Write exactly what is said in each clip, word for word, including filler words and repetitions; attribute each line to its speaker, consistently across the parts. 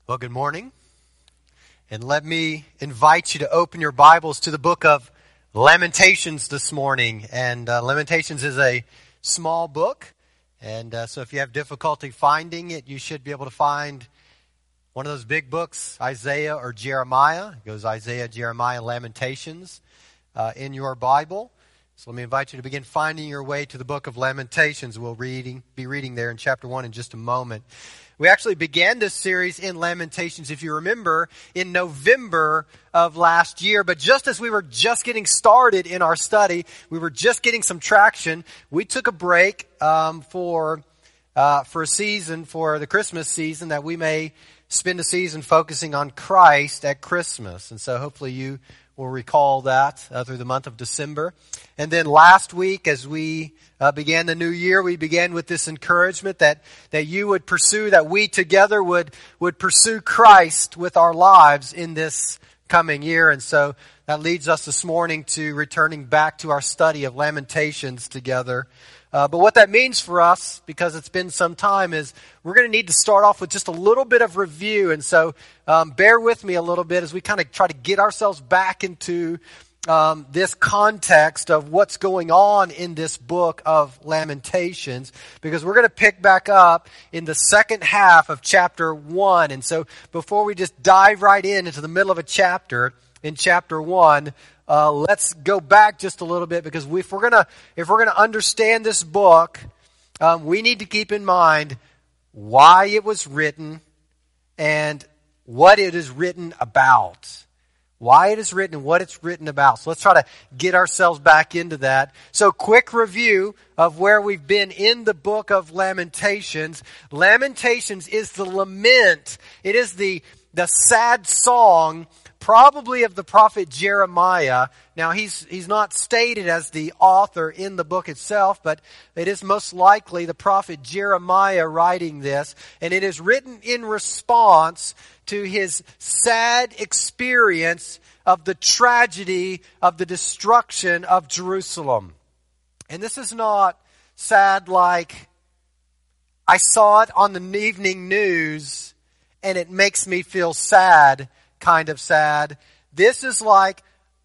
Speaker 1: Well, good morning. And let me invite you to open your Bibles to the book of Lamentations this morning. And uh, Lamentations is a small book. And uh, so if you have difficulty finding it, you should be able to find one of those big books, Isaiah or Jeremiah. It goes Isaiah, Jeremiah, Lamentations uh, in your Bible. So let me invite you to begin finding your way to the book of Lamentations. We'll reading, be reading there in chapter one in just a moment. We actually began this series in Lamentations, if you remember, in November of last year. But just as we were just getting started in our study, we were just getting some traction, we took a break um, for uh, for a season, for the Christmas season, that we may spend a season focusing on Christ at Christmas. And so hopefully you will recall that uh, through the month of December. And then last week, as we uh, began the new year, we began with this encouragement that, that you would pursue, that we together would, would pursue Christ with our lives in this coming year. And so that leads us this morning to returning back to our study of Lamentations together. Uh, but what that means for us, because it's been some time, is we're going to need to start off with just a little bit of review. And so um, bear with me a little bit as we kind of try to get ourselves back into um, this context of what's going on in this book of Lamentations, because we're going to pick back up in the second half of chapter one. And so before we just dive right in into the middle of a chapter, in chapter one, Uh, let's go back just a little bit, because we, if we're gonna if we're gonna understand this book, um, we need to keep in mind why it was written and what it is written about. Why it is written and what it's written about. So let's try to get ourselves back into that. So quick review of where we've been in the book of Lamentations. Lamentations is the lament. It is the the sad song, probably of the prophet Jeremiah. Now, he's he's not stated as the author in the book itself, but it is most likely the prophet Jeremiah writing this. And it is written in response to his sad experience of the tragedy of the destruction of Jerusalem. And this is not sad like, I saw it on the evening news and it makes me feel sad kind of sad. This is like,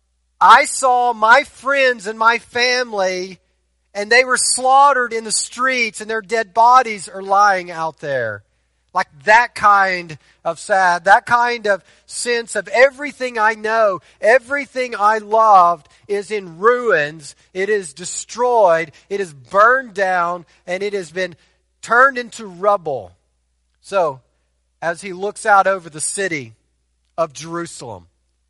Speaker 1: I saw my friends and my family and they were slaughtered in the streets and their dead bodies are lying out there. Like that kind of sad, that kind of sense of everything I know, everything I loved is in ruins. It is destroyed. It is burned down and it has been turned into rubble. So, as he looks out over the city of Jerusalem,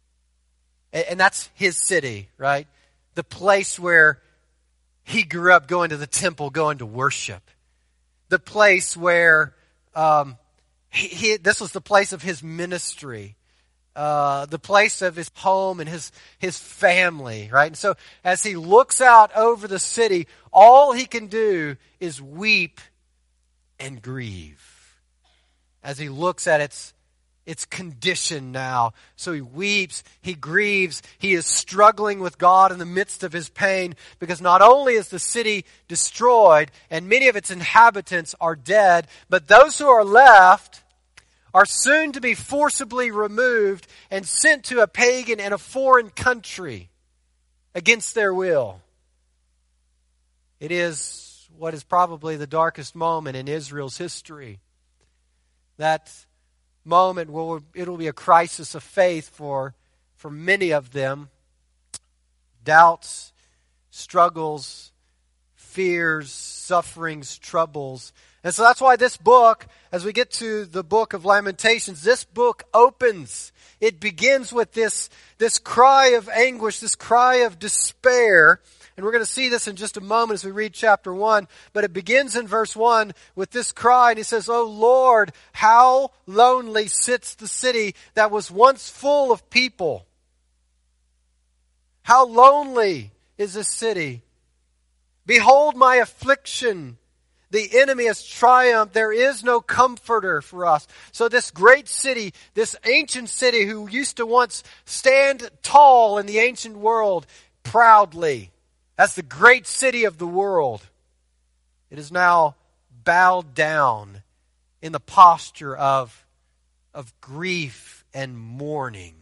Speaker 1: and that's his city, right? The place where he grew up, going to the temple, going to worship. The place where um, he, he, this was the place of his ministry, uh, the place of his home and his his family, right? And so, as he looks out over the city, all he can do is weep and grieve as he looks at its its condition now. So he weeps, he grieves, he is struggling with God in the midst of his pain, because not only is the city destroyed and many of its inhabitants are dead, but those who are left are soon to be forcibly removed and sent to a pagan and a foreign country against their will. It is what is probably the darkest moment in Israel's history. That moment where it'll be a crisis of faith for, for many of them. Doubts, struggles, fears, sufferings, troubles. And so that's why this book, as we get to the book of Lamentations, this book opens. It begins with this, this cry of anguish, this cry of despair. And we're going to see this in just a moment as we read chapter one. But it begins in verse one with this cry. And he says, "O Lord, how lonely sits the city that was once full of people." How lonely is this city. "Behold my affliction. The enemy has triumphed. There is no comforter for us." So this great city, this ancient city who used to once stand tall in the ancient world proudly, as the great city of the world, it is now bowed down in the posture of of grief and mourning.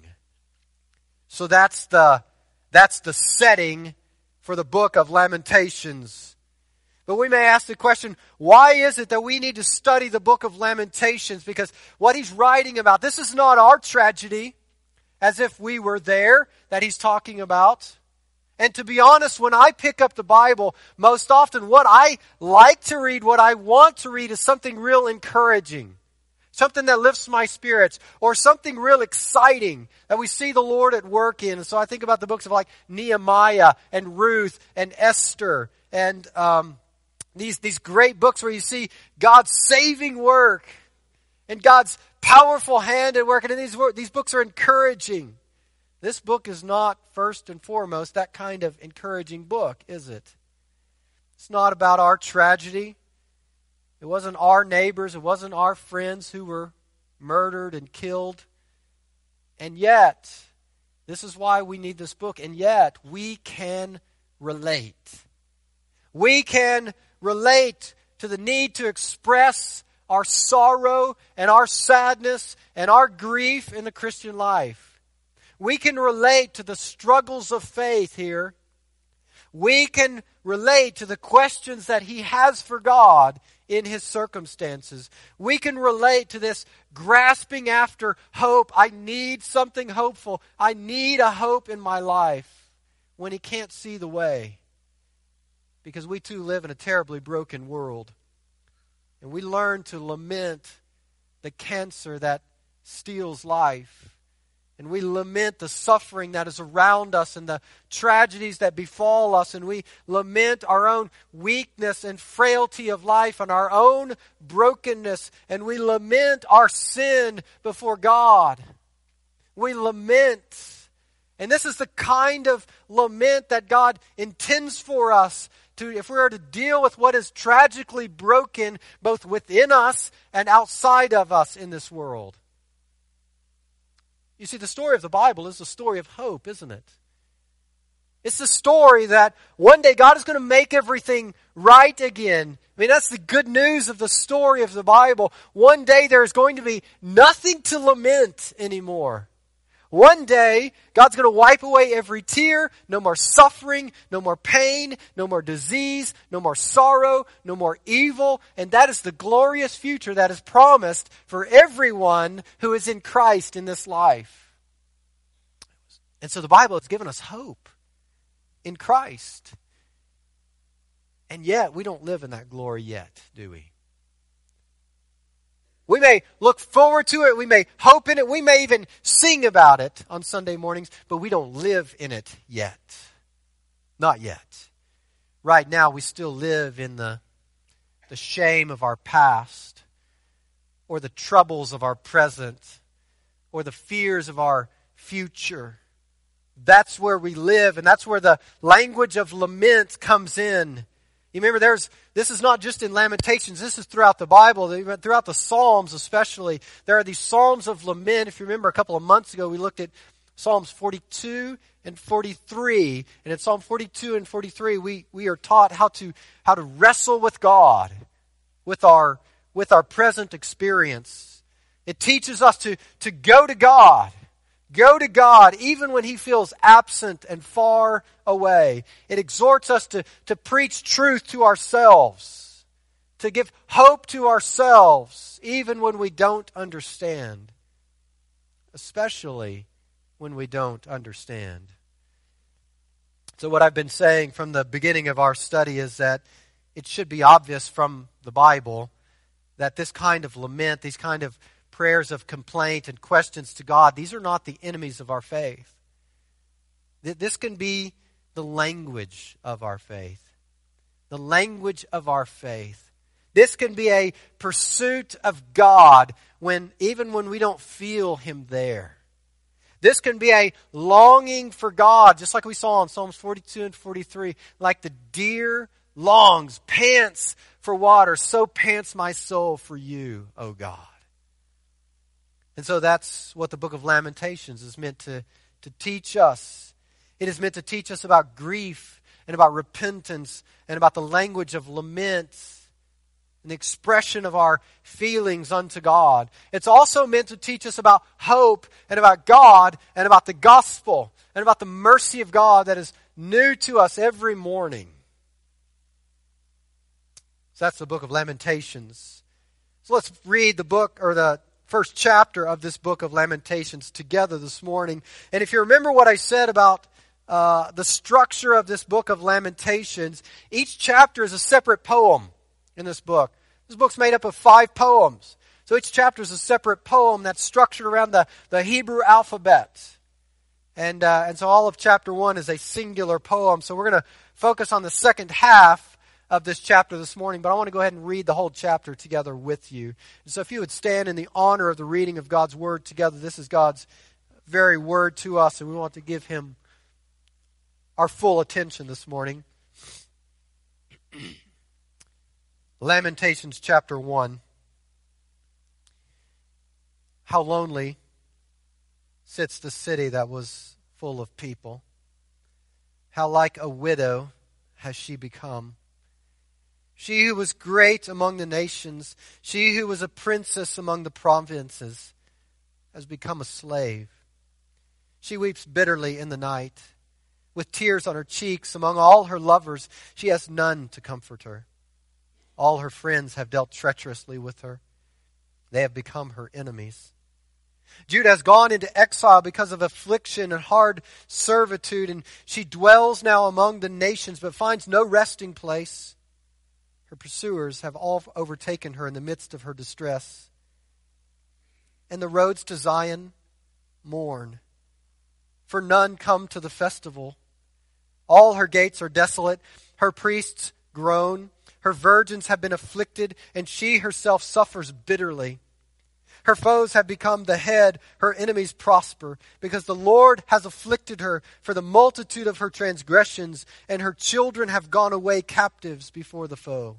Speaker 1: So that's the, that's the setting for the book of Lamentations. But we may ask the question, why is it that we need to study the book of Lamentations? Because what he's writing about, this is not our tragedy, as if we were there, that he's talking about. And to be honest, when I pick up the Bible, most often what I like to read, what I want to read is something real encouraging. Something that lifts my spirits, or something real exciting that we see the Lord at work in. And so I think about the books of like Nehemiah and Ruth and Esther and um, these, these great books where you see God's saving work and God's powerful hand at work. And these, these books are encouraging. This book is not first and foremost that kind of encouraging book, is it? It's not about our tragedy. It wasn't our neighbors, it wasn't our friends who were murdered and killed. And yet, this is why we need this book, and yet we can relate. We can relate to the need to express our sorrow and our sadness and our grief in the Christian life. We can relate to the struggles of faith here. We can relate to the questions that he has for God in his circumstances. We can relate to this grasping after hope. I need something hopeful. I need a hope in my life when he can't see the way. Because we too live in a terribly broken world. And we learn to lament the cancer that steals life. And we lament the suffering that is around us and the tragedies that befall us. And we lament our own weakness and frailty of life and our own brokenness. And we lament our sin before God. We lament. And this is the kind of lament that God intends for us to, if we are to deal with what is tragically broken both within us and outside of us in this world. You see, the story of the Bible is the story of hope, isn't it? It's the story that one day God is going to make everything right again. I mean, that's the good news of the story of the Bible. One day there is going to be nothing to lament anymore. One day, God's going to wipe away every tear, no more suffering, no more pain, no more disease, no more sorrow, no more evil. And that is the glorious future that is promised for everyone who is in Christ in this life. And so the Bible has given us hope in Christ. And yet, we don't live in that glory yet, do we? We may look forward to it, we may hope in it, we may even sing about it on Sunday mornings, but we don't live in it yet. Not yet. Right now, we still live in the, the shame of our past, or the troubles of our present, or the fears of our future. That's where we live, and that's where the language of lament comes in. You remember, there's this is not just in Lamentations. This is throughout the Bible, throughout the Psalms especially. There are these Psalms of lament. If you remember, a couple of months ago, we looked at Psalms forty-two and forty-three. And in Psalm forty-two and forty-three, we, we are taught how to how to wrestle with God, with our with our present experience. It teaches us to, to go to God. Go to God even when he feels absent and far away. It exhorts us to, to preach truth to ourselves, to give hope to ourselves even when we don't understand, especially when we don't understand. So what I've been saying from the beginning of our study is that it should be obvious from the Bible that this kind of lament, these kind of prayers of complaint and questions to God, these are not the enemies of our faith. This can be the language of our faith. The language of our faith. This can be a pursuit of God when even when we don't feel him there. This can be a longing for God, just like we saw in Psalms forty-two and forty-three, like the deer longs, pants for water, so pants my soul for you, O God. And so that's what the book of Lamentations is meant to, to teach us. It is meant to teach us about grief and about repentance and about the language of lament. and the expression of our feelings unto God. It's also meant to teach us about hope and about God and about the gospel and about the mercy of God that is new to us every morning. So that's the book of Lamentations. So let's read the book, or the first chapter of this book of Lamentations together this morning. And if you remember what I said about uh, the structure of this book of Lamentations, each chapter is a separate poem in this book. This book's made up of five poems. So each chapter is a separate poem that's structured around the, the Hebrew alphabet. And, uh, and so all of chapter one is a singular poem. So we're going to focus on the second half of this chapter this morning, but I want to go ahead and read the whole chapter together with you. And so if you would stand in the honor of the reading of God's Word together, this is God's very Word to us, and we want to give Him our full attention this morning. Lamentations chapter one. How lonely sits the city that was full of people. How like a widow has she become. She who was great among the nations, she who was a princess among the provinces, has become a slave. She weeps bitterly in the night. With tears on her cheeks, among all her lovers, she has none to comfort her. All her friends have dealt treacherously with her. They have become her enemies. Judah has gone into exile because of affliction and hard servitude, and she dwells now among the nations, but finds no resting place. Her pursuers have all overtaken her in the midst of her distress. And the roads to Zion mourn, for none come to the festival. All her gates are desolate, her priests groan, her virgins have been afflicted, and she herself suffers bitterly. Her foes have become the head, her enemies prosper, because the Lord has afflicted her for the multitude of her transgressions, and her children have gone away captives before the foe.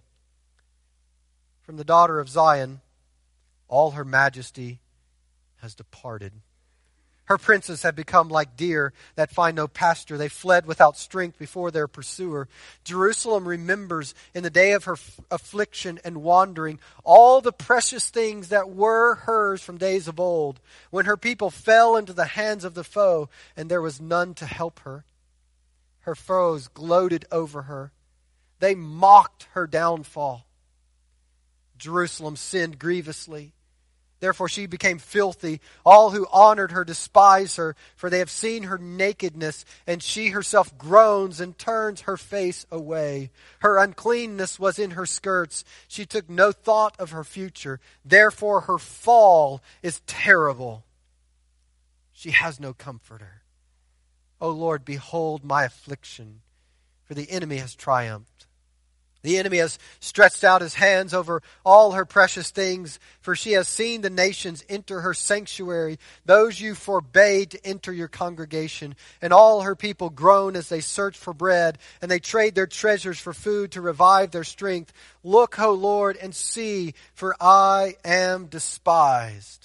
Speaker 1: From the daughter of Zion, all her majesty has departed. Her princes have become like deer that find no pasture. They fled without strength before their pursuer. Jerusalem remembers in the day of her f- affliction and wandering all the precious things that were hers from days of old, when her people fell into the hands of the foe and there was none to help her. Her foes gloated over her. They mocked her downfall. Jerusalem sinned grievously. Therefore she became filthy. All who honored her despise her, for they have seen her nakedness, and she herself groans and turns her face away. Her uncleanness was in her skirts. She took no thought of her future. Therefore her fall is terrible. She has no comforter. O Lord, behold my affliction, for the enemy has triumphed. The enemy has stretched out his hands over all her precious things, for she has seen the nations enter her sanctuary, those you forbade to enter your congregation. And all her people groan as they search for bread, and they trade their treasures for food to revive their strength. Look, O Lord, and see, for I am despised.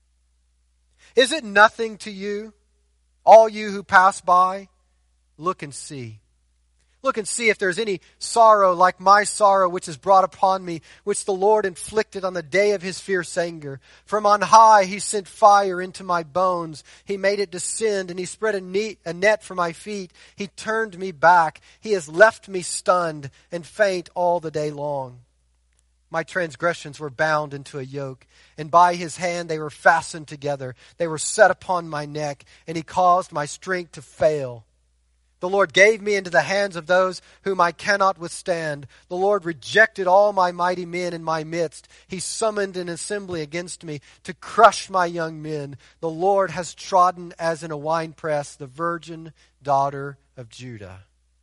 Speaker 1: Is it nothing to you, all you who pass by? Look and see. Look and see if there's any sorrow like my sorrow which is brought upon me, which the Lord inflicted on the day of his fierce anger. From on high he sent fire into my bones. He made it descend, and he spread a, net, a net for my feet. He turned me back. He has left me stunned and faint all the day long. My transgressions were bound into a yoke, and by his hand they were fastened together. They were set upon my neck, and he caused my strength to fail. The Lord gave me into the hands of those whom I cannot withstand. The Lord rejected all my mighty men in my midst. He summoned an assembly against me to crush my young men. The Lord has trodden as in a winepress the virgin daughter of Judah.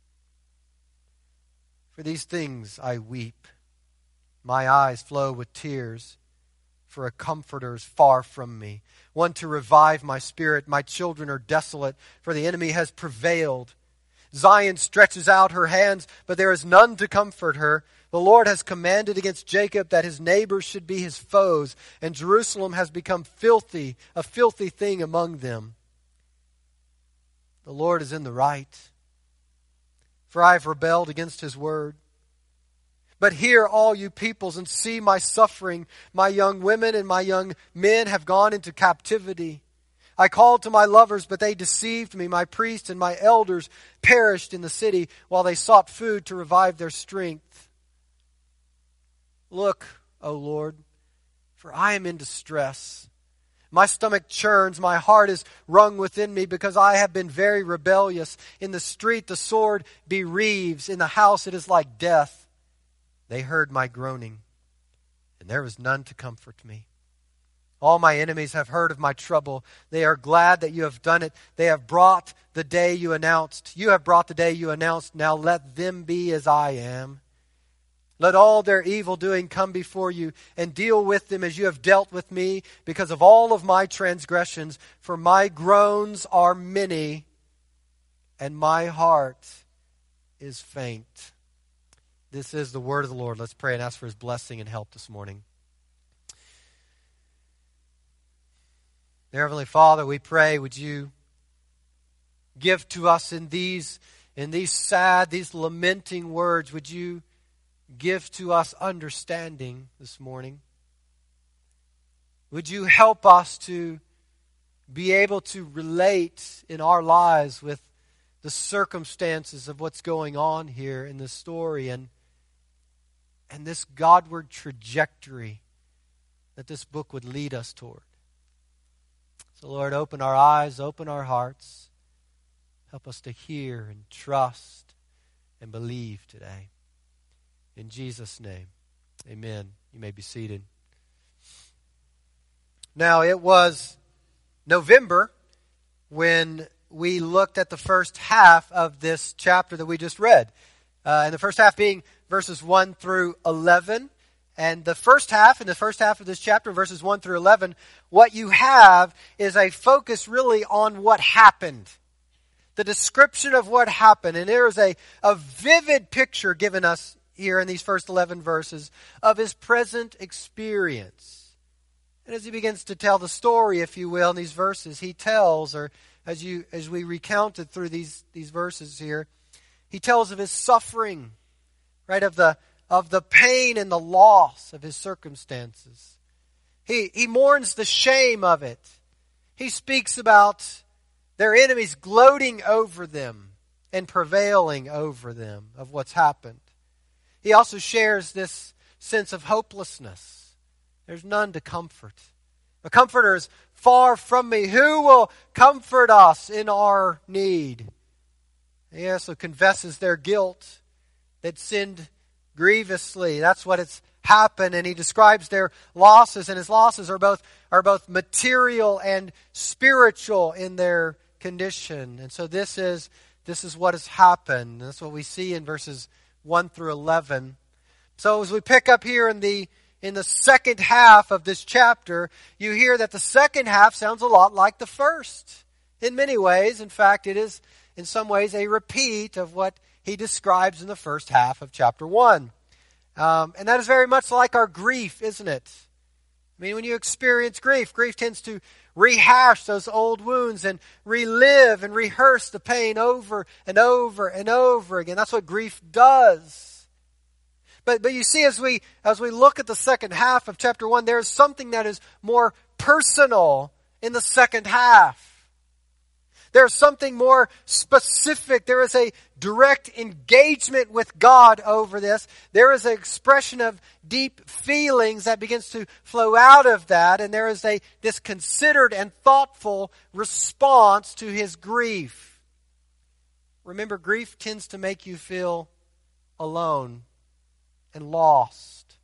Speaker 1: For these things I weep. My eyes flow with tears, for a comforter is far from me, one to revive my spirit. My children are desolate, for the enemy has prevailed. Zion stretches out her hands, but there is none to comfort her. The Lord has commanded against Jacob that his neighbors should be his foes, and Jerusalem has become filthy, a filthy thing among them. The Lord is in the right, for I have rebelled against his word. But hear, all you peoples, and see my suffering. My young women and my young men have gone into captivity. I called to my lovers, but they deceived me. My priests and my elders perished in the city while they sought food to revive their strength. Look, O Lord, for I am in distress. My stomach churns, my heart is wrung within me, because I have been very rebellious. In the street the sword bereaves, in the house it is like death. They heard my groaning, and there was none to comfort me. All my enemies have heard of my trouble. They are glad that you have done it. They have brought the day you announced. You have brought the day you announced. Now let them be as I am. Let all their evil doing come before you, and deal with them as you have dealt with me, because of all of my transgressions. For my groans are many, and my heart is faint. This is the word of the Lord. Let's pray and ask for His blessing and help this morning. Dear Heavenly Father, we pray, would you give to us in these, in these sad, these lamenting words, would you give to us understanding this morning? Would you help us to be able to relate in our lives with the circumstances of what's going on here in this story, and and this Godward trajectory that this book would lead us toward. So Lord, open our eyes, open our hearts. Help us to hear and trust and believe today. In Jesus' name, amen. You may be seated. Now, it was November when we looked at the first half of this chapter that we just read. Uh, and the first half being verses one through eleven. And the first half, in the first half of this chapter, verses one through eleven, what you have is a focus really on what happened. The description of what happened. And there is a, a vivid picture given us here in these first eleven verses of his present experience. And as he begins to tell the story, if you will, in these verses, he tells, or as you as we recounted through these, these verses here, he tells of his suffering, right, of the of the pain and the loss of his circumstances. He he mourns the shame of it. He speaks about their enemies gloating over them and prevailing over them of what's happened. He also shares this sense of hopelessness. There's none to comfort. A comforter is far from me. Who will comfort us in our need? He also confesses their guilt. They'd sinned grievously. That's what it's happened. And he describes their losses, and his losses are both are both material and spiritual in their condition. And so this is this is what has happened. That's what we see in verses one through eleven. So as we pick up here in the in the second half of this chapter, you hear that the second half sounds a lot like the first. In many ways, in fact, it is in some ways a repeat of what he describes in the first half of chapter one. Um, and that is very much like our grief, isn't it? I mean, when you experience grief, grief tends to rehash those old wounds and relive and rehearse the pain over and over and over again. That's what grief does. But but you see, as we as we look at the second half of chapter one, there is something that is more personal in the second half. There's something more specific. There is a direct engagement with God over this. There is an expression of deep feelings that begins to flow out of that. And there is a this considered and thoughtful response to his grief. Remember, grief tends to make you feel alone and lost.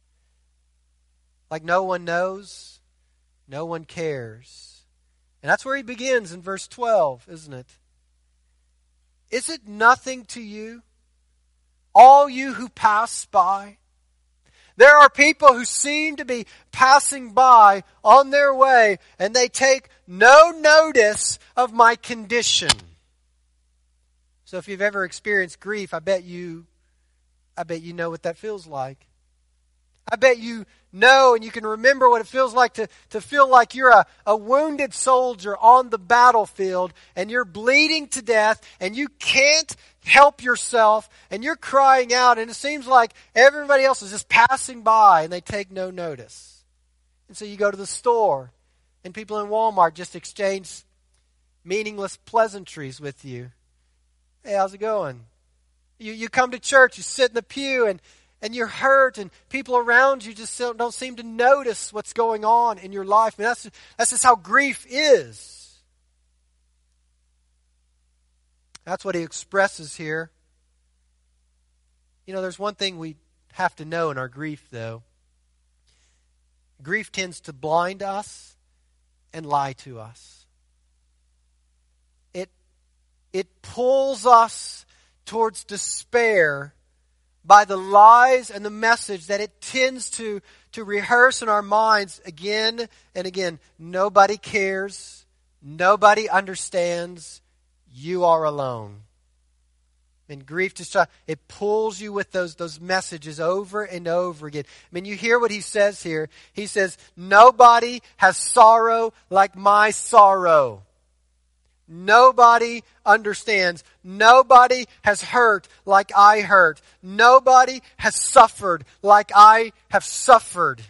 Speaker 1: Like no one knows, no one cares. And that's where he begins in verse twelve, isn't it? Is it nothing to you, all you who pass by? There are people who seem to be passing by on their way, and they take no notice of my condition. So if you've ever experienced grief, I bet you, I bet you know what that feels like. I bet you know and you can remember what it feels like to, to feel like you're a, a wounded soldier on the battlefield and you're bleeding to death and you can't help yourself and you're crying out and it seems like everybody else is just passing by and they take no notice. And so you go to the store and people in Walmart just exchange meaningless pleasantries with you. Hey, how's it going? You you come to church, you sit in the pew and, and you're hurt and people around you just don't, don't seem to notice what's going on in your life. I mean, that's, that's just how grief is. That's what he expresses here. You know, there's one thing we have to know in our grief, though. Grief tends to blind us and lie to us. It, it pulls us towards despair by the lies and the message that it tends to, to rehearse in our minds again and again. Nobody cares. Nobody understands. You are alone. And grief just try, it pulls you with those, those messages over and over again. I mean, you hear what he says here. He says, nobody has sorrow like my sorrow. Nobody understands. Nobody has hurt like I hurt. Nobody has suffered like I have suffered.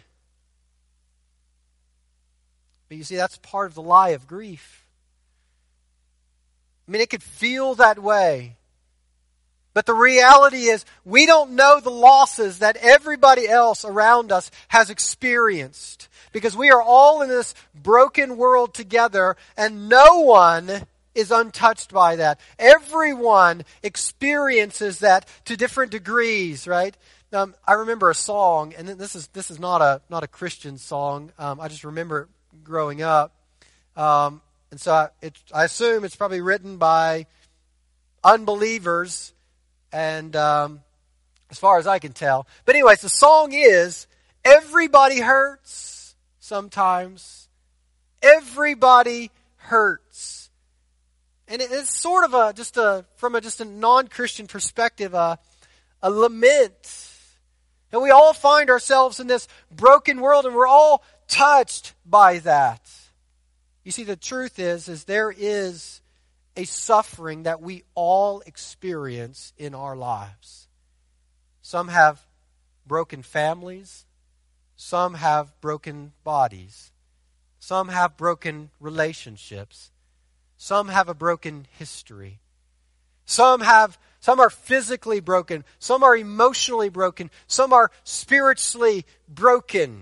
Speaker 1: But you see, that's part of the lie of grief. I mean, it could feel that way. But the reality is, we don't know the losses that everybody else around us has experienced. Because we are all in this broken world together, and no one is untouched by that. Everyone experiences that to different degrees, right? Um, I remember a song, and this is this is not a not a Christian song. Um, I just remember it growing up, um, and so I, it, I assume it's probably written by unbelievers. And um, as far as I can tell. But anyways, the song is, everybody hurts sometimes. Everybody hurts. And it, it's sort of a, just a, from a just a non-Christian perspective, a, a lament. And we all find ourselves in this broken world and we're all touched by that. You see, the truth is, is there is a suffering that we all experience in our lives. Some have broken families. Some have broken bodies. Some have broken relationships. Some have a broken history. Some have some are physically broken. Some are emotionally broken. Some are spiritually broken.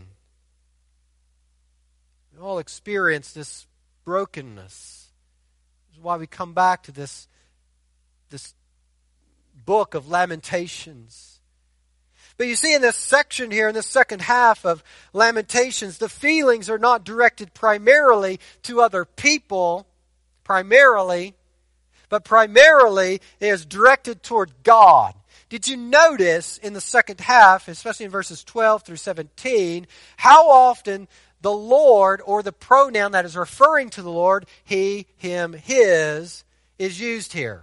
Speaker 1: We all experience this brokenness. Why we come back to this, this book of Lamentations. But you see in this section here, in this second half of Lamentations, the feelings are not directed primarily to other people, primarily, but primarily it is directed toward God. Did you notice in the second half, especially in verses twelve through seventeen, how often the Lord, or the pronoun that is referring to the Lord, he, him, his, is used here?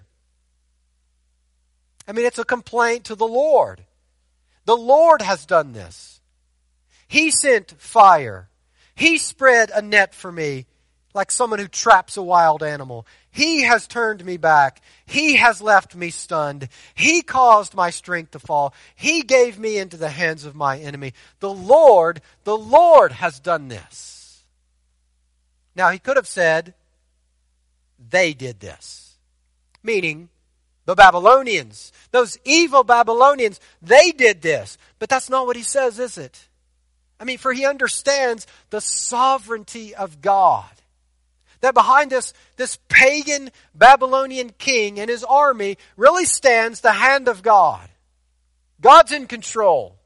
Speaker 1: I mean, it's a complaint to the Lord. The Lord has done this. He sent fire. He spread a net for me, like someone who traps a wild animal. He has turned me back. He has left me stunned. He caused my strength to fall. He gave me into the hands of my enemy. The Lord, the Lord has done this. Now, he could have said, they did this. Meaning, the Babylonians, those evil Babylonians, they did this. But that's not what he says, is it? I mean, for he understands the sovereignty of God. That behind this, this pagan Babylonian king and his army really stands the hand of God. God's in control.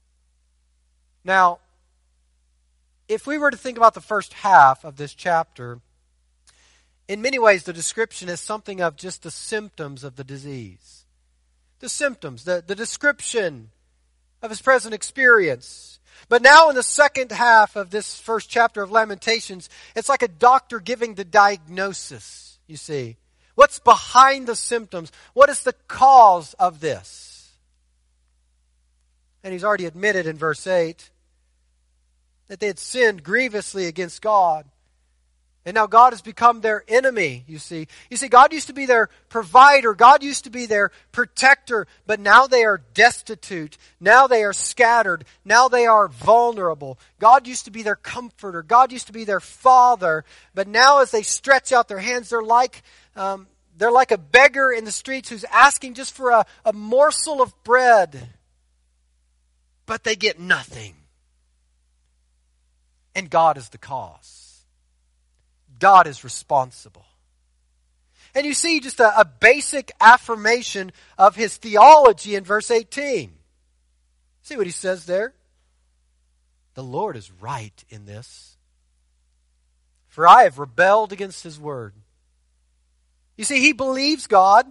Speaker 1: Now, if we were to think about the first half of this chapter, in many ways the description is something of just the symptoms of the disease. The symptoms, the, the description of his present experience. But now in the second half of this first chapter of Lamentations, it's like a doctor giving the diagnosis, you see. What's behind the symptoms? What is the cause of this? And he's already admitted in verse eight that they had sinned grievously against God. And now God has become their enemy, you see. You see, God used to be their provider. God used to be their protector. But now they are destitute. Now they are scattered. Now they are vulnerable. God used to be their comforter. God used to be their father. But now as they stretch out their hands, they're like, um, they're like a beggar in the streets who's asking just for a, a morsel of bread. But they get nothing. And God is the cause. God is responsible. And you see just a, a basic affirmation of his theology in verse eighteen. See what he says there? The Lord is right in this, for I have rebelled against his word. You see, he believes God.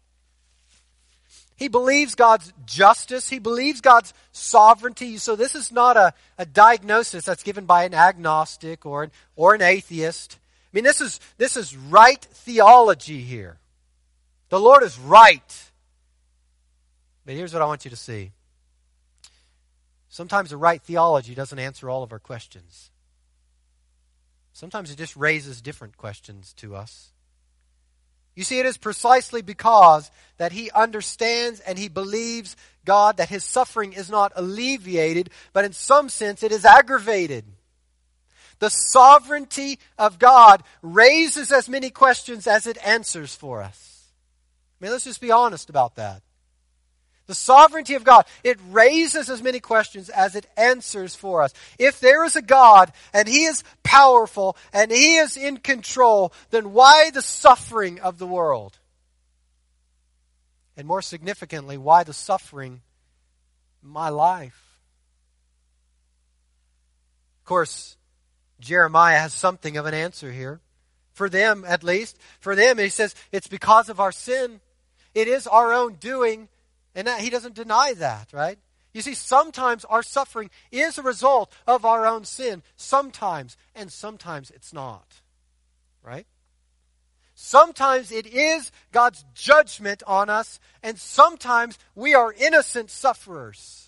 Speaker 1: He believes God's justice. He believes God's sovereignty. So this is not a, a diagnosis that's given by an agnostic or an, or an atheist. I mean, this is, this is right theology here. The Lord is right. But here's what I want you to see. Sometimes the right theology doesn't answer all of our questions. Sometimes it just raises different questions to us. You see, it is precisely because that he understands and he believes God that his suffering is not alleviated, but in some sense it is aggravated. The sovereignty of God raises as many questions as it answers for us. I mean, let's just be honest about that. The sovereignty of God, it raises as many questions as it answers for us. If there is a God and he is powerful and he is in control, then why the suffering of the world? And more significantly, why the suffering in my life? Of course, Jeremiah has something of an answer here. For them, at least. For them, he says, it's because of our sin. It is our own doing. And that, he doesn't deny that, right? You see, sometimes our suffering is a result of our own sin. Sometimes. And sometimes it's not. Right? Sometimes it is God's judgment on us. And sometimes we are innocent sufferers.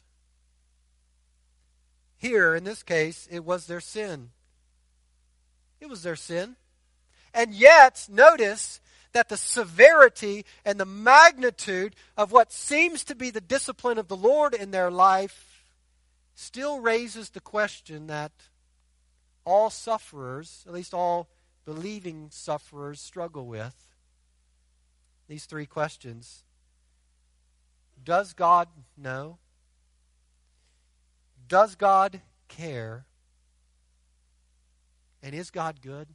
Speaker 1: Here, in this case, it was their sin. It was their sin. And yet, notice that the severity and the magnitude of what seems to be the discipline of the Lord in their life still raises the question that all sufferers, at least all believing sufferers, struggle with. These three questions. Does God know? Does God care? And is God good?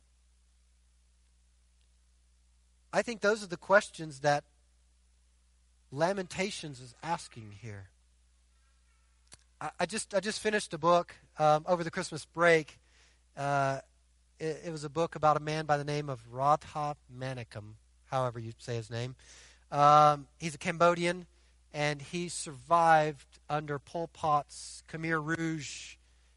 Speaker 1: I think those are the questions that Lamentations is asking here. I, I just I just finished a book um, over the Christmas break. Uh, it, it was a book about a man by the name of Radha Manickam, however you say his name. Um, he's a Cambodian, and he survived under Pol Pot's Khmer Rouge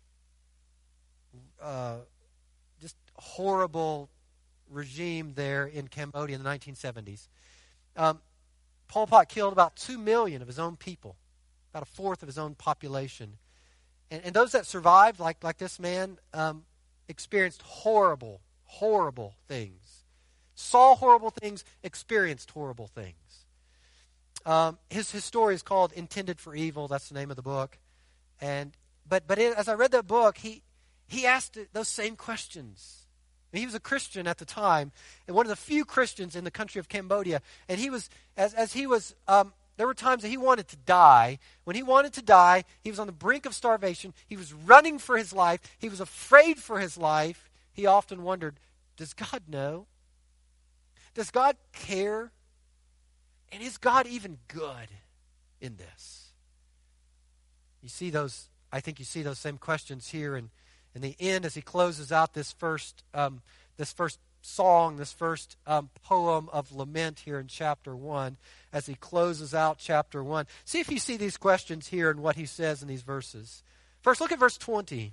Speaker 1: uh, horrible regime there in Cambodia in the nineteen seventies. Um, Pol Pot killed about two million of his own people, about a fourth of his own population. And, and those that survived, like, like this man, um, experienced horrible, horrible things. Saw horrible things, experienced horrible things. Um, his, his story is called Intended for Evil. That's the name of the book. And But, but it, as I read that book, he, he asked those same questions. He was a Christian at the time, and one of the few Christians in the country of Cambodia. And he was, as as he was, um, there were times that he wanted to die. When he wanted to die, he was on the brink of starvation. He was running for his life. He was afraid for his life. He often wondered, does God know? Does God care? And is God even good in this? You see those, I think you see those same questions here in In the end, as he closes out this first, um, this first song, this first um, poem of lament here in chapter one, as he closes out chapter one, see if you see these questions here and what he says in these verses. First, look at verse twenty.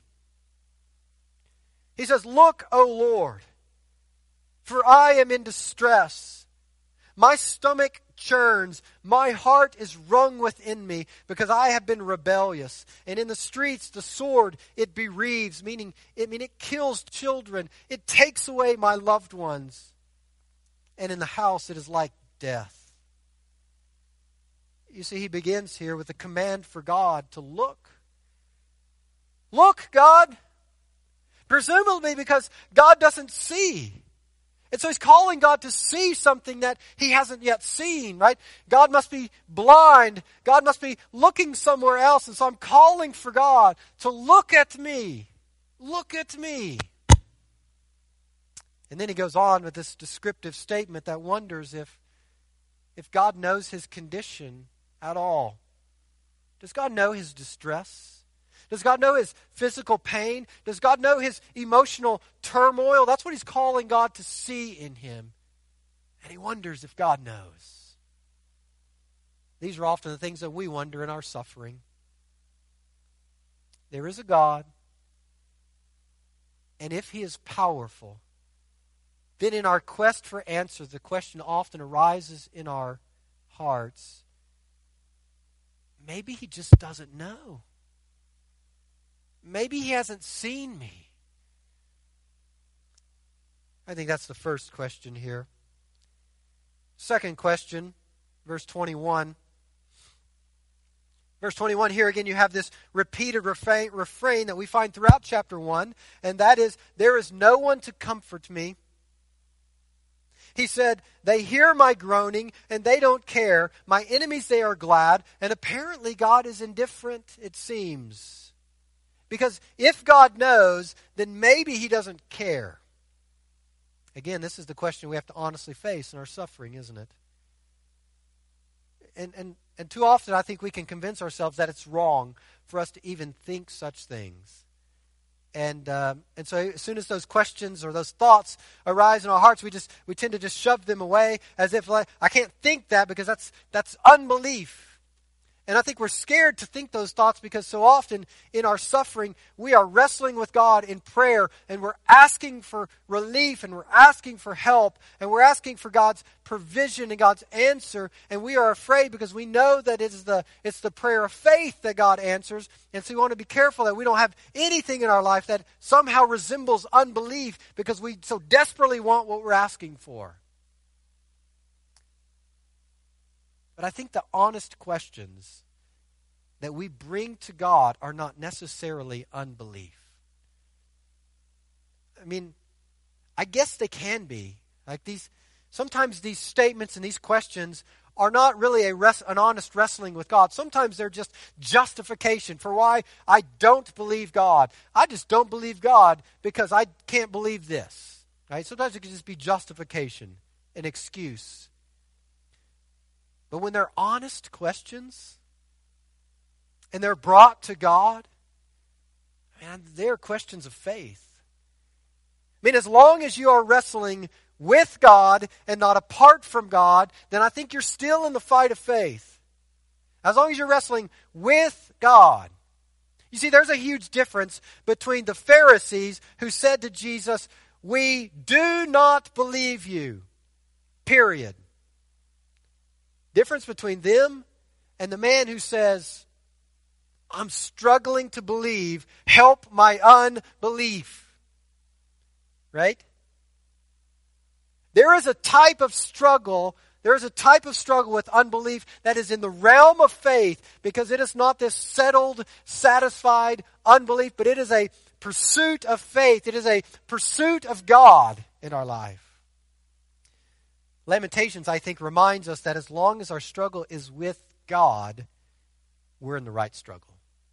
Speaker 1: He says, "Look, O Lord, for I am in distress. My stomach churns. My heart is wrung within me because I have been rebellious. And in the streets, the sword, it bereaves, meaning it, mean, it kills children. It takes away my loved ones. And in the house, it is like death. You see, he begins here with a command for God to look. Look, God. Presumably because God doesn't see. And so he's calling God to see something that he hasn't yet seen, right? God must be blind. God must be looking somewhere else. And so I'm calling for God to look at me. Look at me. And then he goes on with this descriptive statement that wonders if, if God knows his condition at all. Does God know his distress? Does God know his physical pain? Does God know his emotional turmoil? That's what he's calling God to see in him. And he wonders if God knows. These are often the things that we wonder in our suffering. There is a God, and if he is powerful, then in our quest for answers, the question often arises in our hearts, maybe he just doesn't know. Maybe he hasn't seen me. I think that's the first question here. Second question, verse twenty-one. Verse twenty-one, here again you have this repeated refrain, refrain that we find throughout chapter one, and that is, there is no one to comfort me. He said, they hear my groaning and they don't care. My enemies, they are glad. And apparently God is indifferent, it seems. Because if God knows, then maybe he doesn't care. Again, this is the question we have to honestly face in our suffering, isn't it? And, and, and too often I think we can convince ourselves that it's wrong for us to even think such things. And um, and so as soon as those questions or those thoughts arise in our hearts, we just we tend to just shove them away as if like, I can't think that because that's that's unbelief. And I think we're scared to think those thoughts because so often in our suffering, we are wrestling with God in prayer and we're asking for relief and we're asking for help and we're asking for God's provision and God's answer. And we are afraid because we know that it is the, it's the prayer of faith that God answers. And so we want to be careful that we don't have anything in our life that somehow resembles unbelief because we so desperately want what we're asking for. But I think the honest questions that we bring to God are not necessarily unbelief. I mean, I guess they can be. Like these, sometimes these statements and these questions are not really a res- an honest wrestling with God. Sometimes they're just justification for why I don't believe God. I just don't believe God because I can't believe this. Right? Sometimes it can just be justification, an excuse. But when they're honest questions and they're brought to God, man, they're questions of faith. I mean, as long as you are wrestling with God and not apart from God, then I think you're still in the fight of faith. As long as you're wrestling with God. You see, there's a huge difference between the Pharisees who said to Jesus, we do not believe you, period. Difference between them and the man who says, I'm struggling to believe, help my unbelief. Right? There is a type of struggle, there is a type of struggle with unbelief that is in the realm of faith because it is not this settled, satisfied unbelief, but it is a pursuit of faith. It is a pursuit of God in our life. Lamentations, I think, reminds us that as long as our struggle is with God, we're in the right struggle.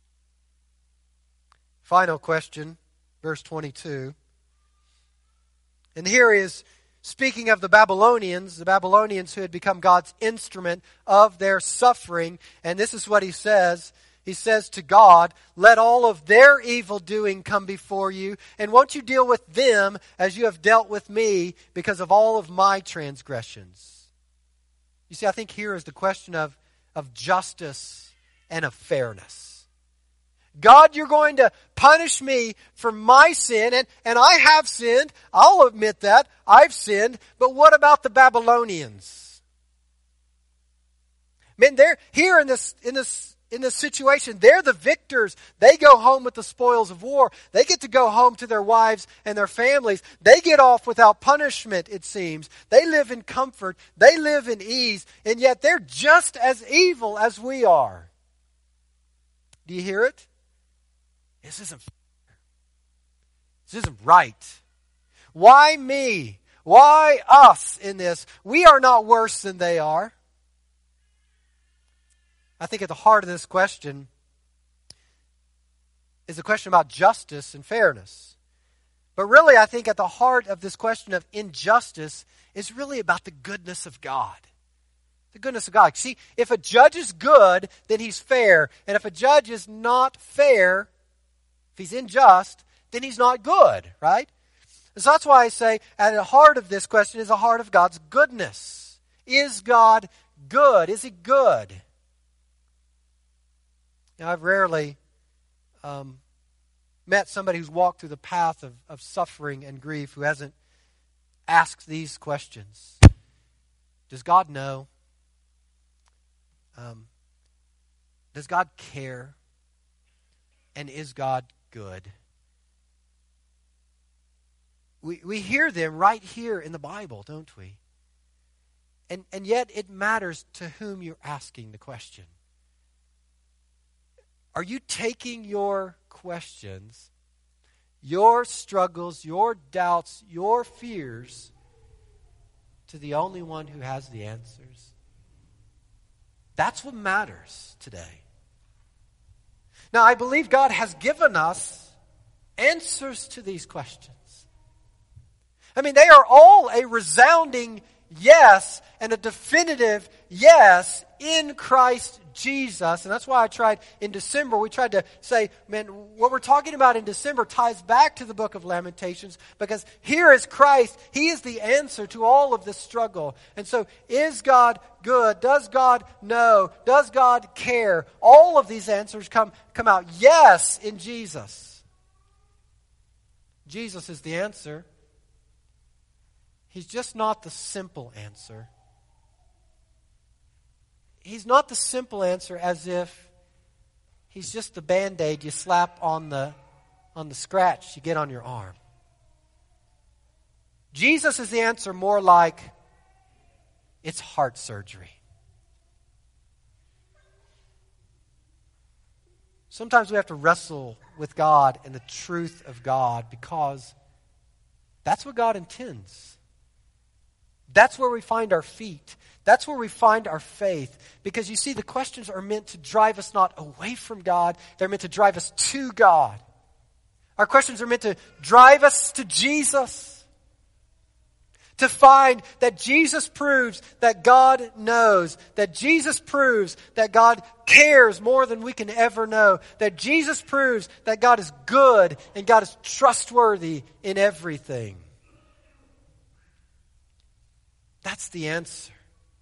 Speaker 1: Final question, verse twenty-two. And here he is speaking of the Babylonians, the Babylonians who had become God's instrument of their suffering. And this is what he says. He says to God, let all of their evil doing come before you, and won't you deal with them as you have dealt with me because of all of my transgressions? You see, I think here is the question of, of justice and of fairness. God, you're going to punish me for my sin, and, and I have sinned. I'll admit that. I've sinned. But what about the Babylonians? Man, they're here in this in this in this situation. They're the victors. They go home with the spoils of war. They get to go home to their wives and their families. They get off without punishment, it seems. They live in comfort. They live in ease. And yet they're just as evil as we are. Do you hear it? This isn't fair. This isn't right. Why me? Why us in this? We are not worse than they are. I think at the heart of this question is a question about justice and fairness. But really, I think at the heart of this question of injustice is really about the goodness of God. The goodness of God. See, if a judge is good, then he's fair. And if a judge is not fair, if he's unjust, then he's not good, right? And so that's why I say at the heart of this question is the heart of God's goodness. Is God good? Is he good? Now, I've rarely um, met somebody who's walked through the path of, of suffering and grief who hasn't asked these questions. Does God know? Um, does God care? And is God good? We we hear them right here in the Bible, don't we? And and yet it matters to whom you're asking the question. Are you taking your questions, your struggles, your doubts, your fears to the only one who has the answers? That's what matters today. Now, I believe God has given us answers to these questions. I mean, they are all a resounding yes and a definitive yes in Christ Jesus. And that's why I tried in December, we tried to say, man, what we're talking about in December ties back to the book of Lamentations, because here is Christ. He is the answer to all of this struggle. And so, is God good? Does God know? Does God care? All of these answers come, come out yes in Jesus. Jesus is the answer. He's just not the simple answer. He's not the simple answer as if he's just the Band-Aid you slap on the, on the scratch you get on your arm. Jesus is the answer more like it's heart surgery. Sometimes we have to wrestle with God and the truth of God because that's what God intends. That's where we find our feet. That's where we find our faith. Because you see, the questions are meant to drive us not away from God. They're meant to drive us to God. Our questions are meant to drive us to Jesus. To find that Jesus proves that God knows. That Jesus proves that God cares more than we can ever know. That Jesus proves that God is good and God is trustworthy in everything. That's the answer.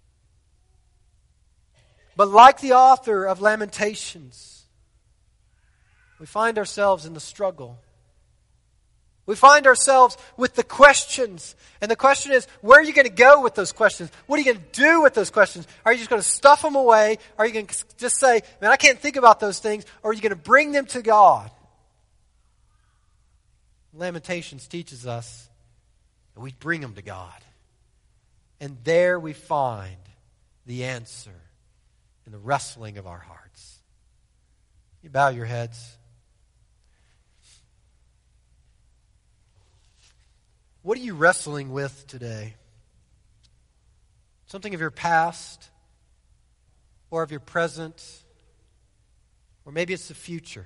Speaker 1: But like the author of Lamentations, we find ourselves in the struggle. We find ourselves with the questions. And the question is, where are you going to go with those questions? What are you going to do with those questions? Are you just going to stuff them away? Are you going to just say, man, I can't think about those things? Or are you going to bring them to God? Lamentations teaches us that we bring them to God. And there we find the answer in the wrestling of our hearts. You bow your heads. What are you wrestling with today? Something of your past, or of your present, or maybe it's the future.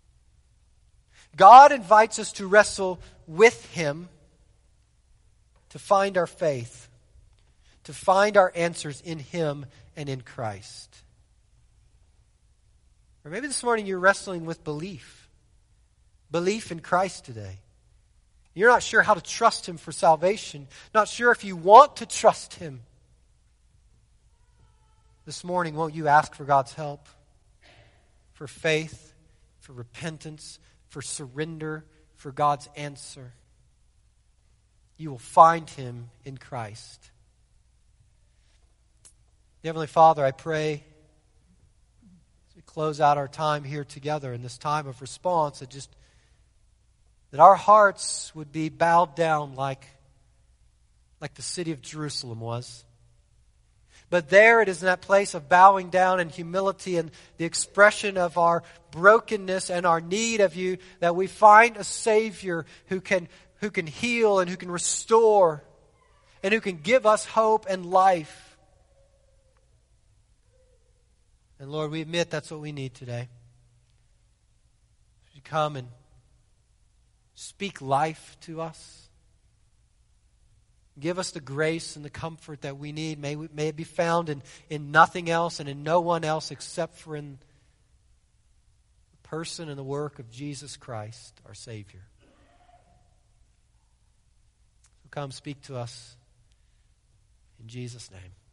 Speaker 1: God invites us to wrestle with Him to find our faith, to find our answers in Him and in Christ. Or maybe this morning you're wrestling with belief. Belief in Christ today. You're not sure how to trust Him for salvation. Not sure if you want to trust Him. This morning, won't you ask for God's help? For faith, for repentance, for surrender, for God's answer. You will find Him in Christ. Heavenly Father, I pray close out our time here together in this time of response, that just that our hearts would be bowed down like, like the city of Jerusalem was. But there it is, in that place of bowing down and humility and the expression of our brokenness and our need of you, that we find a Savior who can, who can heal and who can restore and who can give us hope and life. And Lord, we admit that's what we need today. You come and speak life to us. Give us the grace and the comfort that we need. May, we, may it be found in, in nothing else and in no one else except for in the person and the work of Jesus Christ, our Savior. So come speak to us in Jesus' name.